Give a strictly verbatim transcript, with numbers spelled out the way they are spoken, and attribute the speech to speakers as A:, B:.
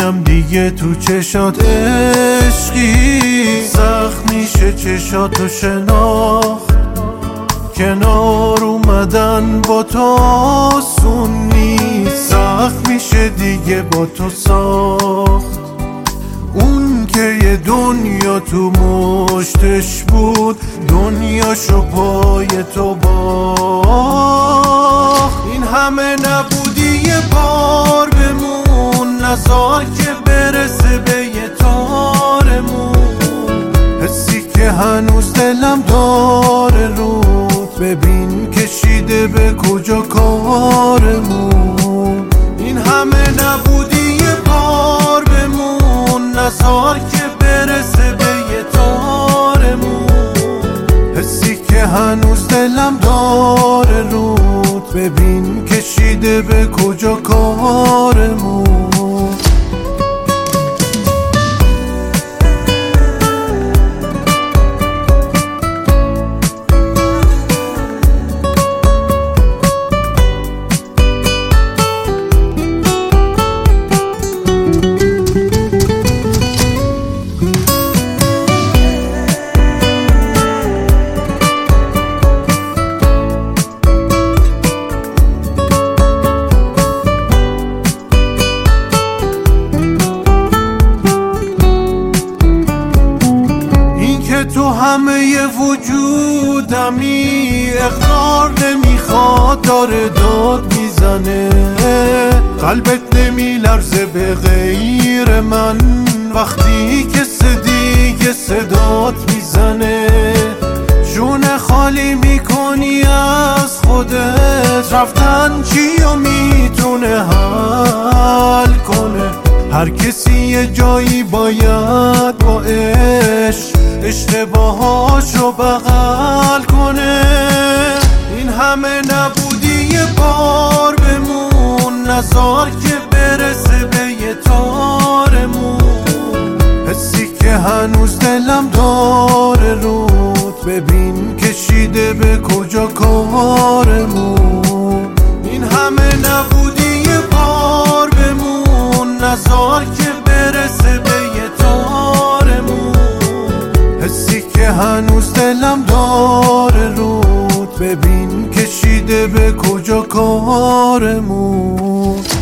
A: نمیبینم دیگه تو چشات عشقی، سخت میشه چشاتو شناخت، کنار اومدن با تو آسون نیست، سخت میشه دیگه با تو ساخت. اون که یه دنیا تو مشتش بود، دنیاشو پای تو باخت. این همه نبودی یه بار بمون، نزار که برسه به یه تارمون، حسی که هنوز دلم داره رود، ببین کشیده به کجا کارمون. این همه نبودی یه بار بمون، نزار که برسه به یه تارمون، حسی که هنوز دلم داره رود، ببین کشیده به کجا کارمون. تو همه وجودمی، اقرار نمیخواد داره داد میزنه، قلبت نمیلرزه به غیر من وقتی که دیگه صدات میزنه. جون خالی میکنی از خودت، رفتن چیو میتونه حل کنه، هر کسی یه جایی باید با عشق اشتباهاشو بغل کنه. این همه نبودی یه بار بمون، نزار که برسه به یه تارمون، حسی که هنوز دلم داره رود، ببین کشیده به کجا کارمون. این همه نبودی یه بار بمون، نزار که برسه به یه تارمون، حسی که هنوز دلم داره رود، ببین کشیده به کجا کارمون.